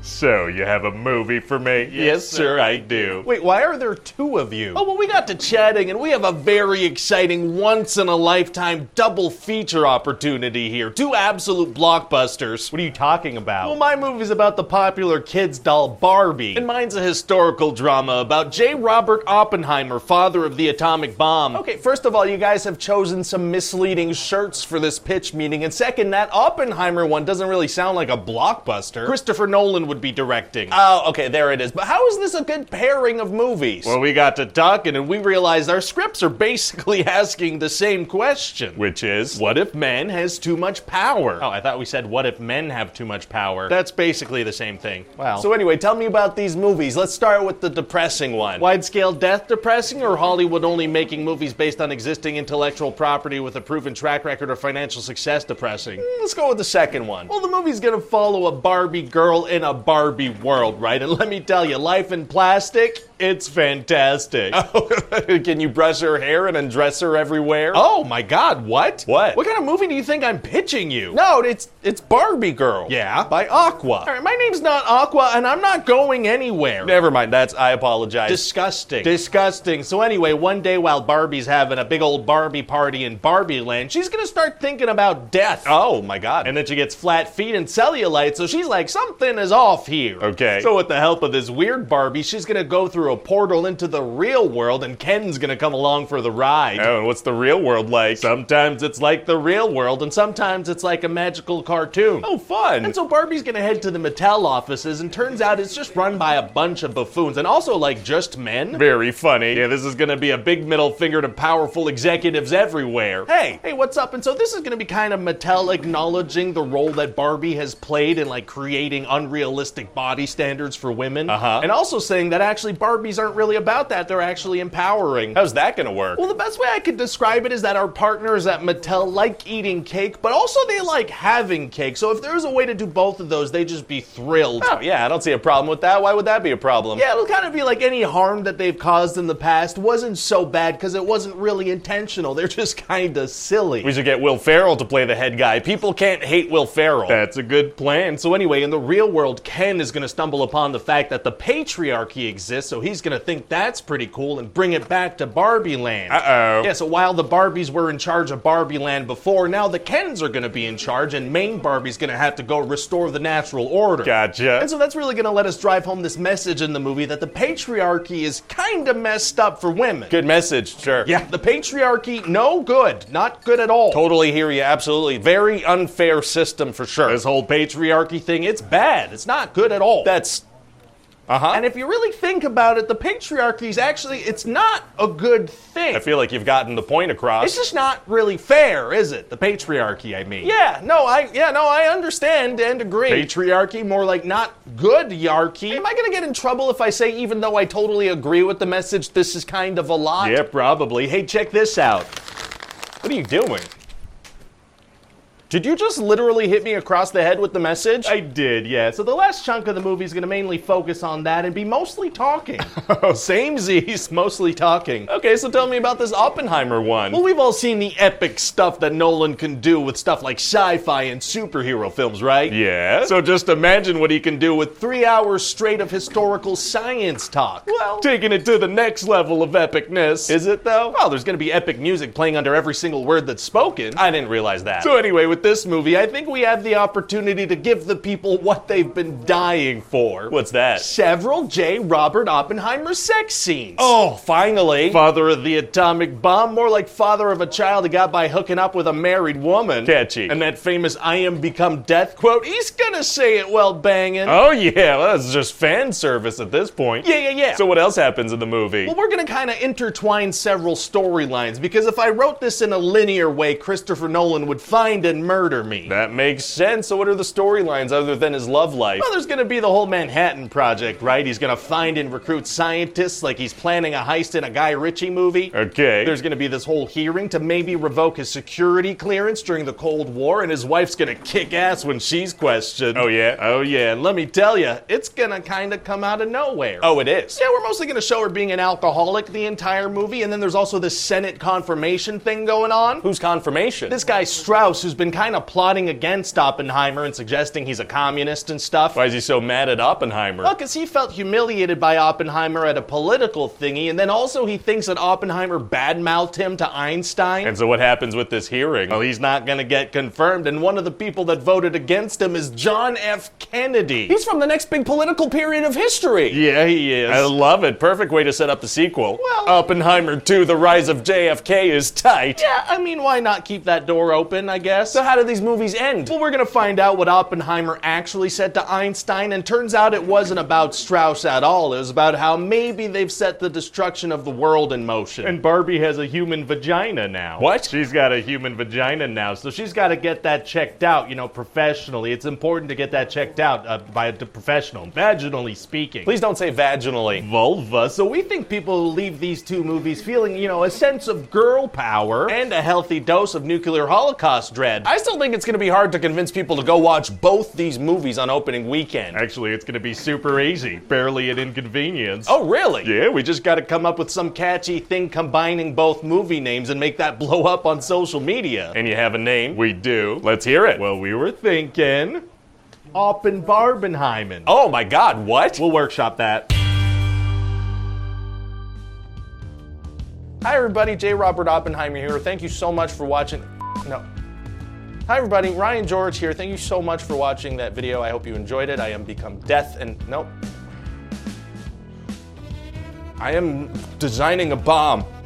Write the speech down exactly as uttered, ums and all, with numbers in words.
So, you have a movie for me? Yes, yes sir, I do. Wait, why are there two of you? Oh, well, we got to chatting, and we have a very exciting, once-in-a-lifetime double feature opportunity here. Two absolute blockbusters. What are you talking about? Well, my movie's about the popular kids doll Barbie, and mine's a historical drama about J. Robert Oppenheimer, father of the atomic bomb. Okay, first of all, you guys have chosen some misleading shirts for this pitch meeting, and second, that Oppenheimer one doesn't really sound like a blockbuster. Christopher Nolan would be directing. Oh, okay, there it is. But how is this a good pairing of movies? Well, we got to talking and we realized our scripts are basically asking the same question. Which is? What if man has too much power? Oh, I thought we said what if men have too much power. That's basically the same thing. Wow. So anyway, tell me about these movies. Let's start with the depressing one. Wide-scale death depressing, or Hollywood only making movies based on existing intellectual property with a proven track record of financial success depressing? Mm, let's go with the second one. Well, the movie's gonna follow a Barbie girl in a Barbie world, right? And let me tell you, life in plastic, it's fantastic. Oh, can you brush her hair and undress her everywhere? Oh my God, what? What? What kind of movie do you think I'm pitching you? No, it's it's Barbie Girl. Yeah? By Aqua. All right, my name's not Aqua, and I'm not going anywhere. Never mind, that's, I apologize. Disgusting. Disgusting. So anyway, one day while Barbie's having a big old Barbie party in Barbie Land, she's gonna start thinking about death. Oh my God. And then she gets flat feet and cellulite, so she's like, something is off here. Okay. So with the help of this weird Barbie, she's gonna go through a portal into the real world, and Ken's gonna come along for the ride. Oh, and what's the real world like? Sometimes it's like the real world, and sometimes it's like a magical cartoon. Oh, fun. And so Barbie's gonna head to the Mattel offices, and turns out it's just run by a bunch of buffoons, and also like just men. Very funny. Yeah, this is gonna be a big middle finger to powerful executives everywhere. Hey, hey, what's up? And so this is gonna be kind of Mattel acknowledging the role that Barbie has played in like creating unrealistic body standards for women. Uh-huh. And also saying that actually Barbies aren't really about that, they're actually empowering. How's that gonna work? Well, the best way I could describe it is that our partners at Mattel like eating cake, but also they like having cake. So if there was a way to do both of those, they'd just be thrilled. Oh, yeah, I don't see a problem with that. Why would that be a problem? Yeah, it'll kind of be like any harm that they've caused in the past wasn't so bad because it wasn't really intentional. They're just kind of silly. We should get Will Ferrell to play the head guy. People can't hate Will Ferrell. That's a good plan. So anyway, in the real world, Ken is going to stumble upon the fact that the patriarchy exists, so he's going to think that's pretty cool and bring it back to Barbie Land. Uh-oh. Yeah, so while the Barbies were in charge of Barbie Land before, now the Kens are going to be in charge, and main Barbie's going to have to go restore the natural order. Gotcha. And so that's really going to let us drive home this message in the movie that the patriarchy is kind of messed up for women. Good message, sure. Yeah, the patriarchy, no good. Not good at all. Totally hear you, absolutely. Very unfair system for sure. This whole patriarchy thing, it's bad. It's not good at all. That's... Uh-huh. And if you really think about it, the patriarchy is actually, it's not a good thing. I feel like you've gotten the point across. It's just not really fair, is it? The patriarchy, I mean. Yeah, no, I yeah, no, I understand and agree. Patriarchy, more like not good yarchy. Am I gonna get in trouble if I say, even though I totally agree with the message, this is kind of a lot? Yeah, probably. Hey, check this out. What are you doing? Did you just literally hit me across the head with the message? I did, yeah. So the last chunk of the movie is going to mainly focus on that and be mostly talking. Oh, samesies, mostly talking. Okay, so tell me about this Oppenheimer one. Well, we've all seen the epic stuff that Nolan can do with stuff like sci-fi and superhero films, right? Yeah. So just imagine what he can do with three hours straight of historical science talk. Well, taking it to the next level of epicness. Is it though? Well, there's going to be epic music playing under every single word that's spoken. I didn't realize that. So anyway, with this movie, I think we have the opportunity to give the people what they've been dying for. What's that? Several J. Robert Oppenheimer sex scenes. Oh, finally. Father of the atomic bomb, more like father of a child he got by hooking up with a married woman. Catchy. And that famous I am become death quote, he's gonna say it while banging. Oh yeah, well, that's just fan service at this point. Yeah, yeah, yeah. So what else happens in the movie? Well, we're gonna kind of intertwine several storylines, because if I wrote this in a linear way, Christopher Nolan would find and murder me. That makes sense. So what are the storylines other than his love life? Well, there's gonna be the whole Manhattan Project, right? He's gonna find and recruit scientists like he's planning a heist in a Guy Ritchie movie. Okay. There's gonna be this whole hearing to maybe revoke his security clearance during the Cold War, and his wife's gonna kick ass when she's questioned. Oh yeah? Oh yeah, and let me tell you, it's gonna kinda come out of nowhere. Oh, it is? Yeah, we're mostly gonna show her being an alcoholic the entire movie, and then there's also this Senate confirmation thing going on. Who's confirmation? This guy Strauss, who's been kind kind of plotting against Oppenheimer and suggesting he's a communist and stuff. Why is he so mad at Oppenheimer? Well, because he felt humiliated by Oppenheimer at a political thingy, and then also he thinks that Oppenheimer badmouthed him to Einstein. And so what happens with this hearing? Well, he's not gonna get confirmed, and one of the people that voted against him is John F. Kennedy. He's from the next big political period of history. Yeah, he is. I love it. Perfect way to set up the sequel. Well, Oppenheimer two, The Rise of J F K is tight. Yeah, I mean, why not keep that door open, I guess? So how do these movies end? Well, we're gonna find out what Oppenheimer actually said to Einstein, and turns out it wasn't about Strauss at all. It was about how maybe they've set the destruction of the world in motion. And Barbie has a human vagina now. What? She's got a human vagina now, so she's got to get that checked out, you know, professionally. It's important to get that checked out uh, by a professional, vaginally speaking. Please don't say vaginally. Vulva. So we think people will leave these two movies feeling, you know, a sense of girl power and a healthy dose of nuclear holocaust dread. I still think it's going to be hard to convince people to go watch both these movies on opening weekend. Actually, it's going to be super easy. Barely an inconvenience. Oh, really? Yeah, we just got to come up with some catchy thing combining both movie names and make that blow up on social media. And you have a name? We do. Let's hear it. Well, we were thinking Oppenbarbenheimen. Oh my God, what? We'll workshop that. Hi everybody, J. Robert Oppenheimer here. Thank you so much for watching. No. Hi everybody, Ryan George here. Thank you so much for watching that video. I hope you enjoyed it. I am Become Death and nope. I am designing a bomb.